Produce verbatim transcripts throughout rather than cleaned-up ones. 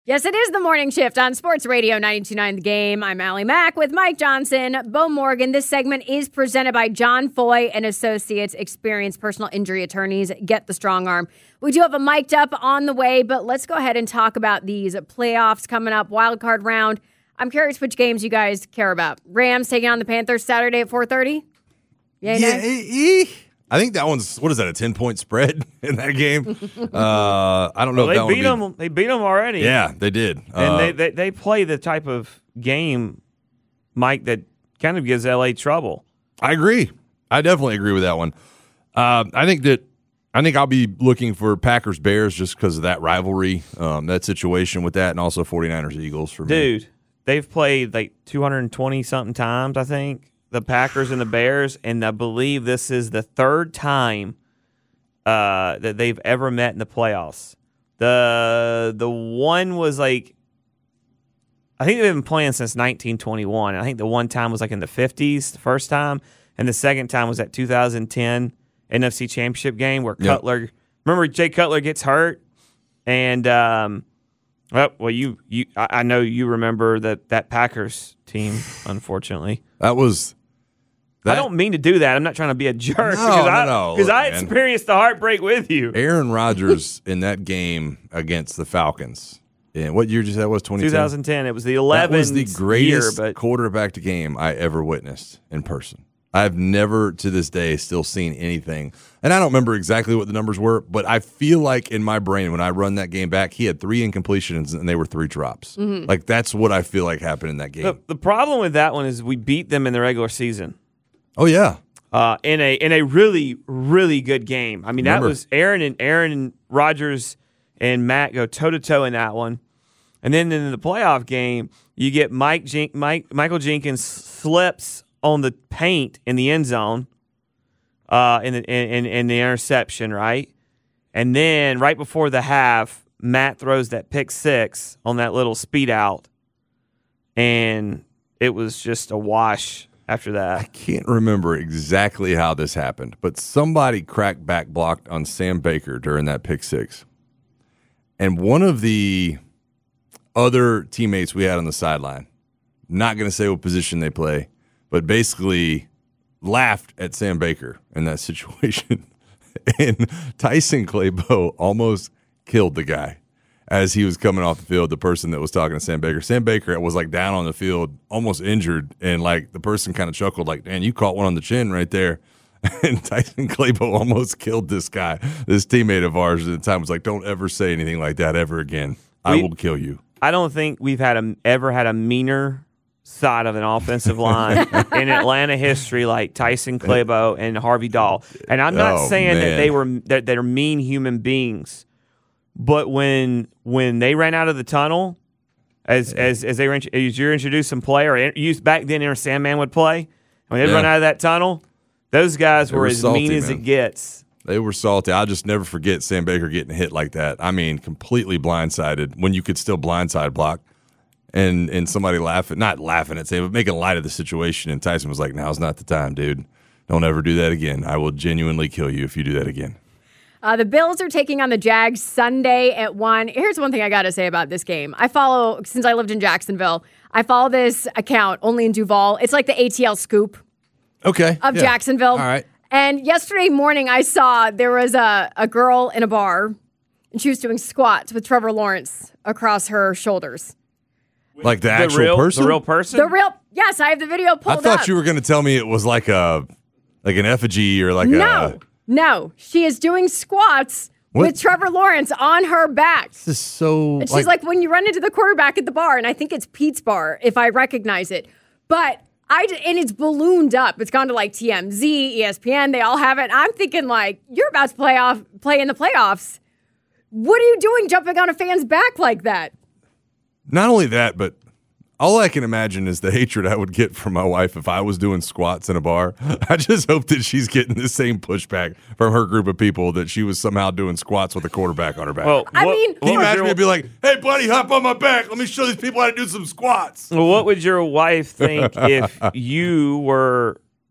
Yes, it is the morning shift on Sports Radio ninety-two point nine The Game. I'm Allie Mack with Mike Johnson, Bo Morgan. This segment is presented by John Foy and Associates, experienced personal injury attorneys. Get the strong arm. We do have a mic'd up on the way, but let's go ahead and talk about these playoffs coming up, wild card round. I'm curious which games you guys care about. Rams taking on the Panthers Saturday at four thirty? Yeah, yeah eh, eh. I think that one's, what is that, a ten-point spread in that game? Uh, I don't know well, if that they beat one them. They beat them already. Yeah, they did. And uh, they, they they play the type of game, Mike, that kind of gives L A trouble. I agree. I definitely agree with that one. Uh, I think that I think I'll be looking for Packers-Bears just because of that rivalry, um, that situation with that, and also 49ers-Eagles for me. Dude, they've played like two hundred twenty-something times, I think. The Packers and the Bears, and I believe this is the third time uh, that they've ever met in the playoffs. The the one was like, I think they've been playing since nineteen twenty-one. I think the one time was like in the fifties, the first time, and the second time was that two thousand ten N F C Championship game where yep. Cutler, remember Jay Cutler gets hurt, and um, well, well, you you I know you remember that that Packers team, unfortunately. That was. That, I don't mean to do that. I'm not trying to be a jerk. No, because no, I, no. Because I man. experienced the heartbreak with you. Aaron Rodgers in that game against the Falcons. And what year did you say that was? twenty ten? twenty ten. It was the eleventh That was the greatest year, but quarterback game I ever witnessed in person. I've never, to this day, still seen anything. And I don't remember exactly what the numbers were, but I feel like in my brain, when I run that game back, he had three incompletions and they were three drops. Mm-hmm. Like, that's what I feel like happened in that game. The, the problem with that one is we beat them in the regular season. Oh, yeah. Uh, in a in a really, really good game. I mean, Remember. that was Aaron and Aaron and Rodgers and Matt go toe-to-toe in that one. And then in the playoff game, you get Mike, Jen- Mike Michael Jenkins slips on the paint in the end zone uh, in, the, in, in the interception, right? And then right before the half, Matt throws that pick six on that little speed out, and it was just a wash after that. I can't remember exactly how this happened, but somebody cracked back blocked on Sam Baker during that pick six. And one of the other teammates we had on the sideline, not going to say what position they play, but basically laughed at Sam Baker in that situation. And Tyson Claybo almost killed the guy as he was coming off the field, the person that was talking to Sam Baker. Sam Baker was like down on the field, almost injured, and like the person kind of chuckled like, man, you caught one on the chin right there. And Tyson Claybo almost killed this guy. This teammate of ours at the time was like, don't ever say anything like that ever again. I we, will kill you. I don't think we've had a, ever had a meaner side of an offensive line in Atlanta history like Tyson Claybo and Harvey Dahl. And I'm not oh, saying man. that they were that they're mean human beings, but when when they ran out of the tunnel, as as as they were as you're introducing play or used back then, Aaron Sandman would play. When they yeah. run out of that tunnel, those guys they were, were as salty, mean as man. it gets. They were salty. I'll just never forget Sam Baker getting hit like that. I mean, completely blindsided when you could still blindside block. And and somebody laughing, not laughing at Sam, but making light of the situation. And Tyson was like, now's not the time, dude. Don't ever do that again. I will genuinely kill you if you do that again. Uh, the Bills are taking on the Jags Sunday at one. Here's one thing I got to say about this game. I follow, since I lived in Jacksonville, I follow this account only in Duval. It's like the A T L Scoop Okay. of yeah. Jacksonville. All right. And yesterday morning, I saw there was a, a girl in a bar, and she was doing squats with Trevor Lawrence across her shoulders. Like the, The actual real, person? the real person. The real, yes, I have the video I pulled thought up. you were going to tell me it was like a like an effigy or like No, a. no. She is doing squats What? with Trevor Lawrence on her back. This is so. And she's like, when you run into the quarterback at the bar, and I think it's Pete's Bar, if I recognize it. But I, and it's ballooned up. It's gone to like T M Z, E S P N. They all have it. I'm thinking like, you're about to play off, play in the playoffs. What are you doing jumping on a fan's back like that? Not only that, but all I can imagine is the hatred I would get from my wife if I was doing squats in a bar. I just hope that she's getting the same pushback from her group of people that she was somehow doing squats with a quarterback on her back. Well, I what- mean- Can you what imagine would me be like, hey, buddy, hop on my back. Let me show these people how to do some squats. your, well, what would your wife think if you were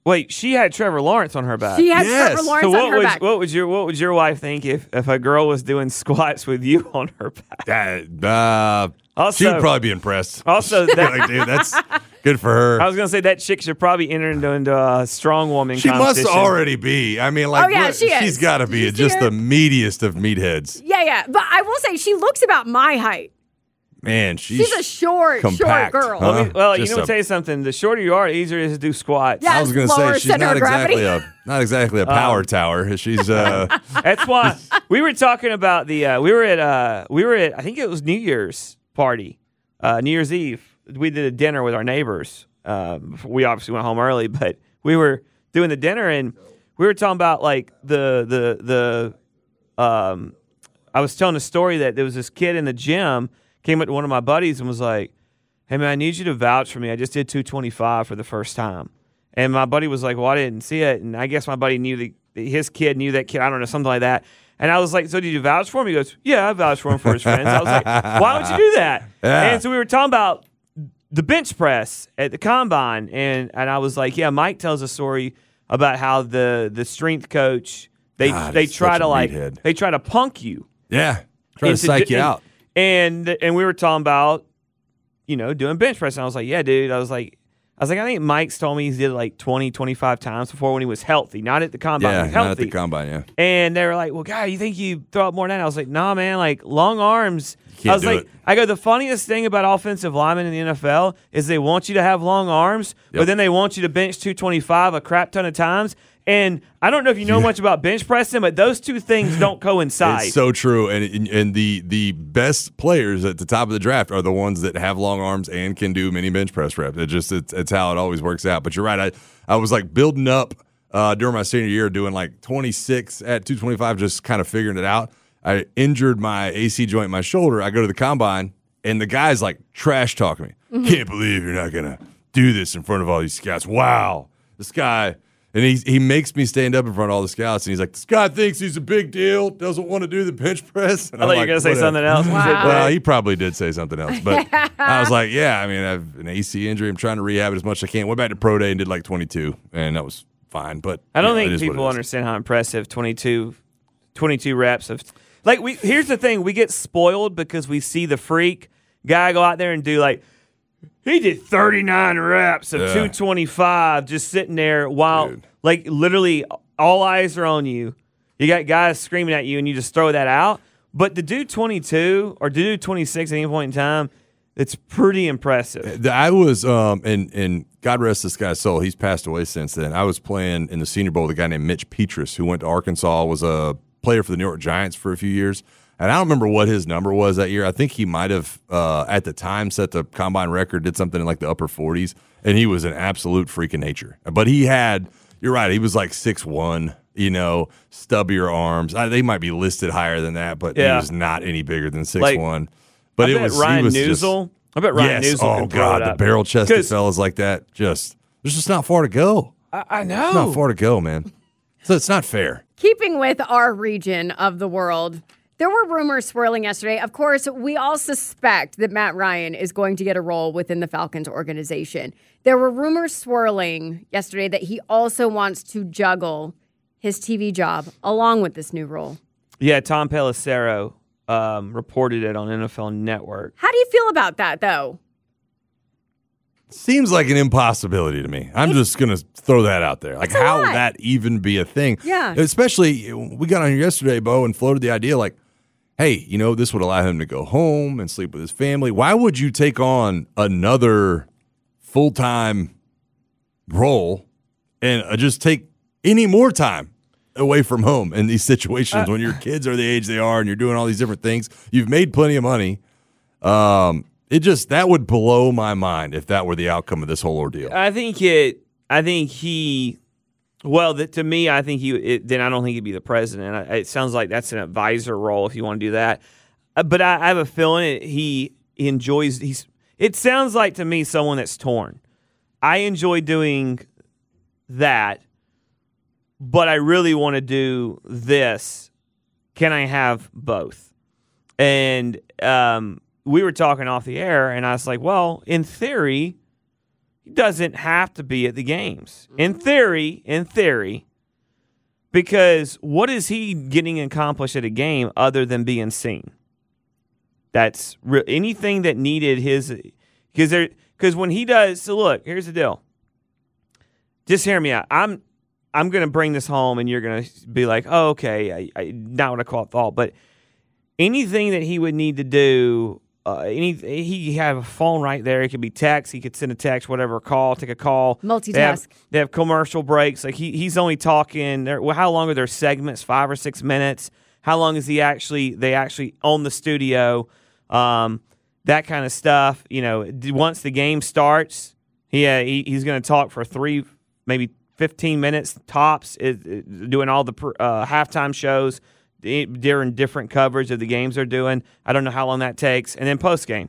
Wait, she had Trevor Lawrence on her back. She had Yes. Trevor Lawrence so what on her would back. what would your what would your wife think if, if a girl was doing squats with you on her back? That, uh, Also- she'd probably be impressed. Also, She'd be that- like, dude, that's good for her. I was gonna say that chick should probably enter into, into a strong woman She must competition. already be. I mean, like, Oh, yeah, what- she is. she's got to be You see just her? the meatiest of meatheads. Yeah, yeah. But I will say she looks about my height. Man, she's, She's a short, compact, short girl. huh? Let me- well, you Just know, a- tell you something. The shorter you are, the easier it is to do squats. Yeah. I was going to lower say she's center not of gravity. exactly a not exactly a power tower. She's uh That's why we were talking about the. Uh, we were at. Uh, we were at. I think it was New Year's party, uh, New Year's Eve. We did a dinner with our neighbors. Um, we obviously went home early, but we were doing the dinner and we were talking about like the the the. Um, I was telling a story that there was this kid in the gym came up to one of my buddies and was like, "Hey man, I need you to vouch for me. I just did two twenty-five for the first time." And my buddy was like, "Well, I didn't see it." And I guess my buddy knew the his kid knew that kid. I don't know, something like that. And I was like, "So did you vouch for him?" He goes, "Yeah, I vouched for him for his friends." I was like, "Why would you do that?" Yeah. And so we were talking about the bench press at the combine, and and I was like, "Yeah, Mike tells a story about how the the strength coach they God, they he's try such to a like meathead. they try to punk you." yeah, trying to into psych do- you and- out. And and we were talking about, you know, doing bench press. And I was like, yeah, dude. I was like, I was like, I think Mike's told me he did it like twenty, twenty-five times before when he was healthy, not at the combine. Yeah, he was not at healthy. the combine. Yeah, And they were like, well, guy, you think you throw up more than that? I was like, nah, man, like long arms. can't I was do like, it. I go, the funniest thing about offensive linemen in the N F L is they want you to have long arms, but Yep. then they want you to bench two twenty-five a crap ton of times. And I don't know if you know much about bench pressing, but those two things don't coincide. it's so true. And and the the best players at the top of the draft are the ones that have long arms and can do mini bench press reps. It just it's, it's how it always works out. But you're right. I I was like building up uh, during my senior year, doing like twenty-six at two twenty-five, just kind of figuring it out. I injured my A C joint in my shoulder. I go to the combine, and the guy's like trash talking me. Mm-hmm. Can't believe you're not gonna do this in front of all these scouts. Wow, this guy. And he he makes me stand up in front of all the scouts, and he's like, "This guy thinks he's a big deal, doesn't want to do the bench press." And I I'm thought you were like, going to say "Whatever." something else. Wow. Well, he probably did say something else, but I was like, "Yeah, I mean, I have an A C injury. I'm trying to rehab it as much as I can." Went back to pro day and did like twenty-two, and that was fine. But I don't you know, it think is what people it is. understand how impressive twenty-two, twenty-two reps of like we here's the thing, we get spoiled because we see the freak guy go out there and do like he did thirty-nine reps of Yeah. two twenty-five just sitting there while Dude. like literally all eyes are on you. You got guys screaming at you and you just throw that out. But to do twenty-two or to do twenty-six at any point in time, it's pretty impressive. The- I was, um, and and God rest this guy's soul. He's passed away since then. I was playing in the Senior Bowl with a guy named Mitch Petrus, who went to Arkansas, was a player for the New York Giants for a few years. And I don't remember what his number was that year. I think he might have, uh, at the time, set the combine record, did something in like the upper forties. And he was an absolute freak of nature. But he had, you're right, he was like six one, you know, stubbier arms. I, they might be listed higher than that, but Yeah. he was not any bigger than six Like, one. But I it bet was Ryan he was just, Newsel. I bet Ryan yes. Newsel Oh can throw God, it the up. barrel chested 'Cause- fellas like that. Just there's just not far to go. I, I know. Not far to go, man. So it's not fair. Keeping with our region of the world, there were rumors swirling yesterday. Of course, we all suspect that Matt Ryan is going to get a role within the Falcons organization. There were rumors swirling yesterday that he also wants to juggle his T V job along with this new role. Yeah, Tom Pelissero um, reported it on N F L Network. How do you feel about that, though? Seems like an impossibility to me. I'm just gonna throw that out there. Like, a how lot. would that even be a thing? Yeah. Especially we got on here yesterday, Bo, and floated the idea like, hey, you know, this would allow him to go home and sleep with his family. Why would you take on another full time role and uh, just take any more time away from home in these situations Uh, when your kids are the age they are and you're doing all these different things? You've made plenty of money. Um, it just that would blow my mind if that were the outcome of this whole ordeal. I think it. I think he. Well, that to me, I think he. It, then I don't think he'd be the president. I, it sounds like that's an advisor role if you want to do that. Uh, but I, I have a feeling it, he, he enjoys. He's. It sounds like to me someone that's torn. I enjoy doing that, but I really want to do this. Can I have both? And um, we were talking off the air, and I was like, well, in theory, he doesn't have to be at the games. In theory, in theory, because what is he getting accomplished at a game other than being seen? That's re- anything that needed his because there because when he does. So look, here's the deal. Just hear me out. I'm I'm going to bring this home, and you're going to be like, oh, okay, I, I, not what I call it thought, but anything that he would need to do. Uh, any he have a phone right there. It could be text. He could send a text, whatever, call, take a call. Multitask. They have, they have commercial breaks. Like he he's only talking. Well, how long are their segments? Five or six minutes. How long is he actually? They actually own the studio. Um, that kind of stuff. You know, once the game starts, he, uh, he he's going to talk for three, maybe fifteen minutes tops. It, it, doing all the uh, halftime shows. During different coverage of the games they're doing. I don't know how long that takes. And then post-game.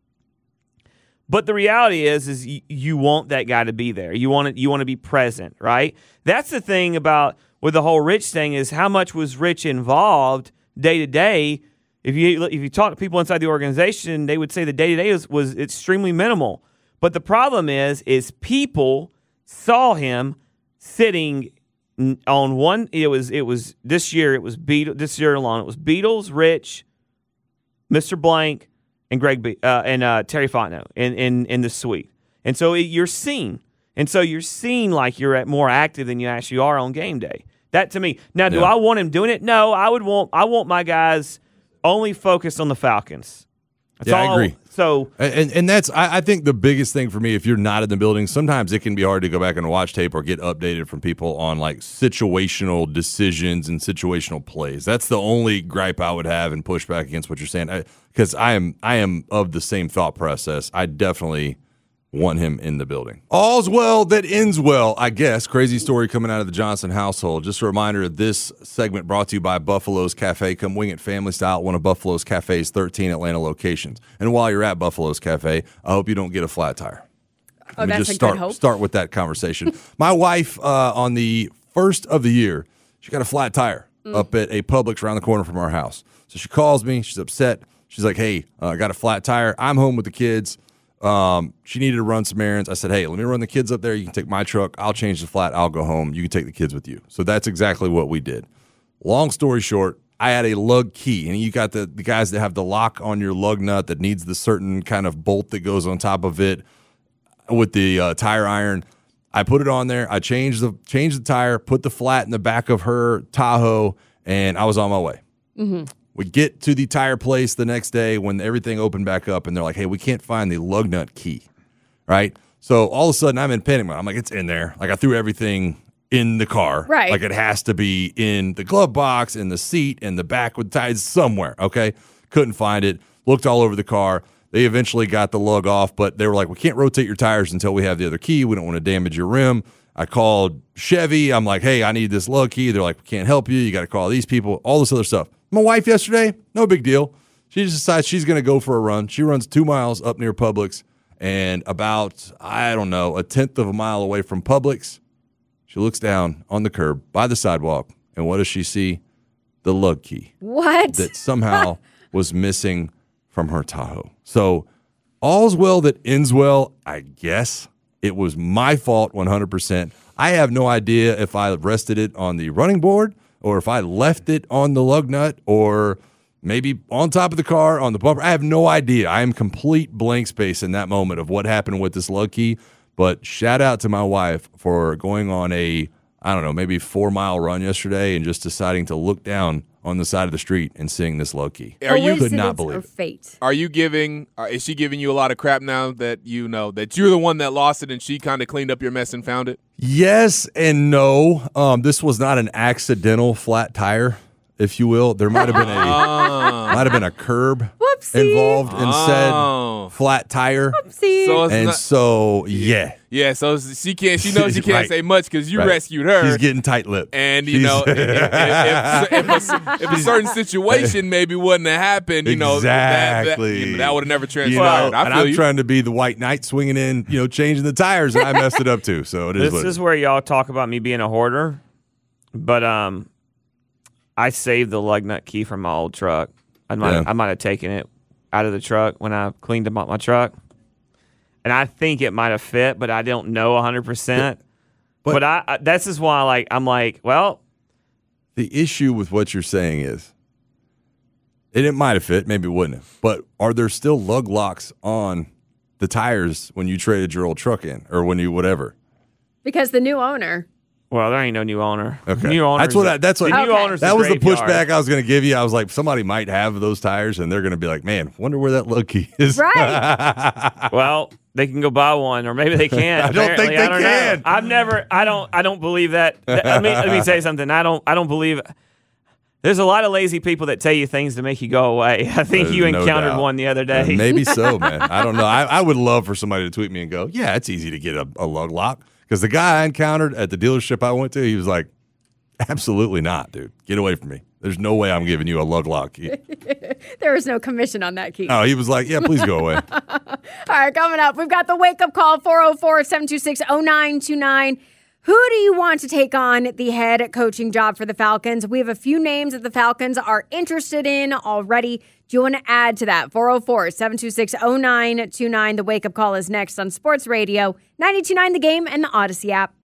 But the reality is, is you, you want that guy to be there. You want it, you want to be present, right? That's the thing about with the whole Rich thing is how much was Rich involved day to day. If you if you talk to people inside the organization, they would say the day to day was was extremely minimal. But the problem is, is people saw him sitting on one, it was it was this year. It was Beatles. This year alone, it was Beatles, Rich, Mister Blank, and Greg B, uh, and uh, Terry Fontenot in, in in the suite. And so it, you're seen, and so you're seen like you're at more active than you actually are on game day. That to me. Now, do Yeah. I want him doing it? No, I would want I want my guys only focused on the Falcons. That's Yeah, I all agree. So And and that's I, I think the biggest thing for me, if you're not in the building, sometimes it can be hard to go back and watch tape or get updated from people on like situational decisions and situational plays. That's the only gripe I would have and push back against what you're saying. Because I, I am I am of the same thought process. I definitely want him in the building. All's well that ends well, I guess. Crazy story coming out of the Johnson household. Just a reminder, this segment brought to you by Buffalo's Cafe. Come wing it family style at one of Buffalo's Cafe's thirteen Atlanta locations. And while you're at Buffalo's Cafe, I hope you don't get a flat tire. Oh, Let me that's just a start, good hope. start with that conversation. My wife, uh, on the first of the year, she got a flat tire Mm. up at a Publix around the corner from our house. So she calls me. She's upset. She's like, hey, uh, I got a flat tire. I'm home with the kids. Um, she needed to run some errands. I said, hey, let me run the kids up there. You can take my truck. I'll change the flat. I'll go home. You can take the kids with you. So that's exactly what we did. Long story short, I had a lug key, and you got the, the guys that have the lock on your lug nut that needs the certain kind of bolt that goes on top of it with the uh, tire iron. I put it on there. I changed the changed the tire, put the flat in the back of her Tahoe, and I was on my way. Mm-hmm. We get to the tire place the next day when everything opened back up, and they're like, hey, we can't find the lug nut key, right? So all of a sudden, I'm in panic mode. I'm like, it's in there. Like, I threw everything in the car. Right. Like, it has to be in the glove box, in the seat, in the back with ties somewhere, okay? Couldn't find it. Looked all over the car. They eventually got the lug off, but they were like, we can't rotate your tires until we have the other key. We don't want to damage your rim. I called Chevy. I'm like, hey, I need this lug key. They're like, we can't help you. You got to call these people, all this other stuff. My wife yesterday, no big deal. She just decides she's going to go for a run. She runs two miles up near Publix, and about, I don't know, a tenth of a mile away from Publix, she looks down on the curb by the sidewalk, and what does she see? The lug key What? that somehow was missing from her Tahoe. So all's well that ends well, I guess. It was my fault one hundred percent. I have no idea if I rested it on the running board or if I left it on the lug nut or maybe on top of the car on the bumper. I have no idea. I am complete blank space in that moment of what happened with this lug key. But shout out to my wife for going on a, I don't know, maybe four mile run yesterday and just deciding to look down on the side of the street and seeing this low key. Are you could not Coincidence believe or it. fate? Are you giving? Uh, is she giving you a lot of crap now that you know that you're the one that lost it and she kind of cleaned up your mess and found it? Yes and no. Um, this was not an accidental flat tire, if you will. There might have been a Oh. might have been a curb Whoopsie. involved in Oh. said flat tire, See? So it's and not, so yeah, yeah, so she can't. She knows she can't Right. say much because you Right. rescued her. She's getting tight-lipped, And, you She's- know, if, if, if, if, a, if a certain situation maybe wouldn't have happened, you know, that, that, Exactly. you know, that would have never You transpired. know, I and feel I'm you. trying to be the white knight swinging in, you know, changing the tires, and I messed it up too. So it is This what it is where y'all talk about me being a hoarder, but um, I saved the lug nut key from my old truck. I might Yeah. I might have taken it out of the truck when I cleaned up my truck. and I think it might have fit, but I don't know one hundred percent. But, But I, I this is why like I'm like, well, the issue with what you're saying is, and it might have fit, maybe it wouldn't have, but are there still lug locks on the tires when you traded your old truck in or when you whatever? Because the new owner. well, there ain't no new owner. Okay. New owner. That's what I- that's what- the new Okay. owner's That was the graveyard. pushback I was going to give you. I was like, somebody might have those tires, and they're going to be like, man, wonder where that lug key is. Right. Well, they can go buy one, or maybe they can't. I don't think apparently. they I don't can. Know. I've never. I don't. I don't believe that. Let me let me say something. I don't. I don't believe. There's a lot of lazy people that tell you things to make you go away. I think Uh, you no encountered doubt. one the other Uh, day. maybe so, man. I don't know. I, I would love for somebody to tweet me and go, yeah, it's easy to get a, a lug lock. Because the guy I encountered at the dealership I went to, he was like, absolutely not, dude. Get away from me. There's no way I'm giving you a lug lock key. There was no commission on that key. Oh, he was like, yeah, please go away. All right, coming up, we've got the wake up call four oh four, seven two six, oh nine two nine. Who do you want to take on the head coaching job for the Falcons? We have a few names that the Falcons are interested in already. Do you want to add to that? four oh four, seven two six, oh nine two nine. The wake up call is next on Sports Radio ninety-two point nine The Game and the Odyssey app.